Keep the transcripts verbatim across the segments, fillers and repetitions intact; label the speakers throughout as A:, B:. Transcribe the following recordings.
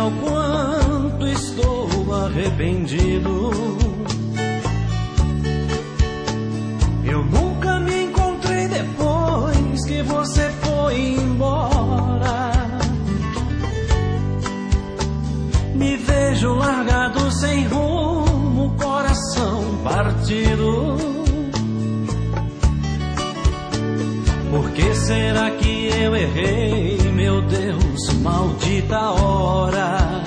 A: o quanto estou arrependido. Eu nunca me encontrei depois que você foi embora. Me vejo largado sem rumo, coração partido. Por que será que eu errei, meu Deus, maldita hora?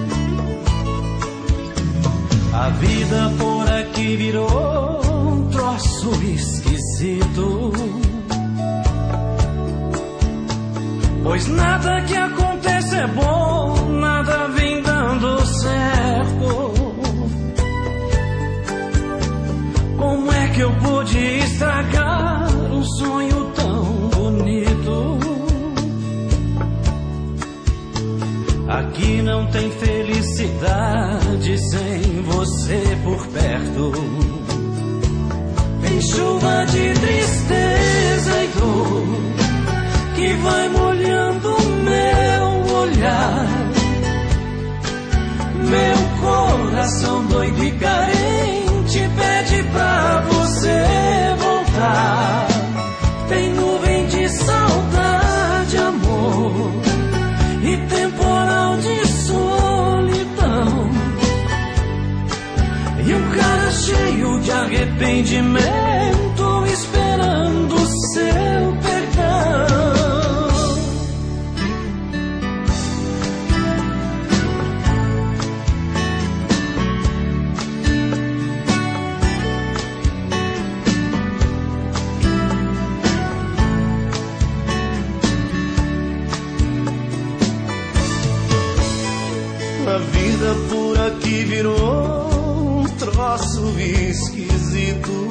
A: A vida por aqui virou um troço esquisito, pois nada que acontece é bom, nada vem dando certo. Como é que eu pude estragar um sonho tão bonito? Aqui não tem felicidade sem você por perto. Tem chuva de tristeza e dor que vai molhando meu olhar. Meu coração doido e carente pede pra você voltar. Tem nuvem de saudade, amor, e temporal de solidão, e um cara cheio de arrependimento esperando o seu perdão.
B: A vida por aqui virou um troço esquisito,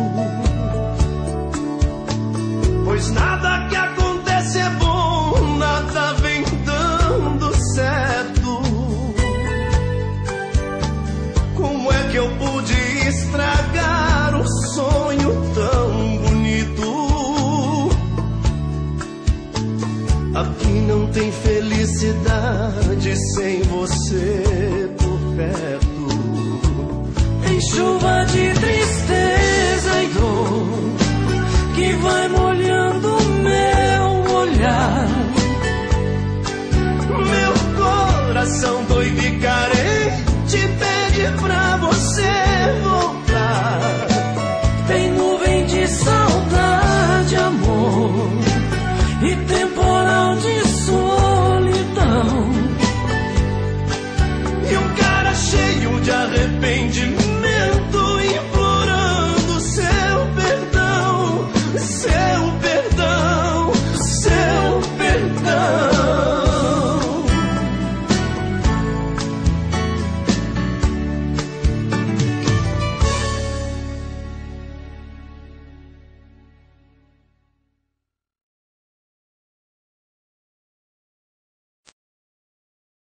B: pois nada que acontece é bom, nada vem dando certo. Como é que eu pude estragar um sonho tão bonito? Aqui não tem felicidade sem você por perto.
A: Tem chuva de tristeza e dor que vai molhando meu olhar.
B: Meu coração doido e carente pede pra você voltar.
A: Tem nuvem de saudade, amor, e temporal de solidão,
B: e um cara cheio de arrependimento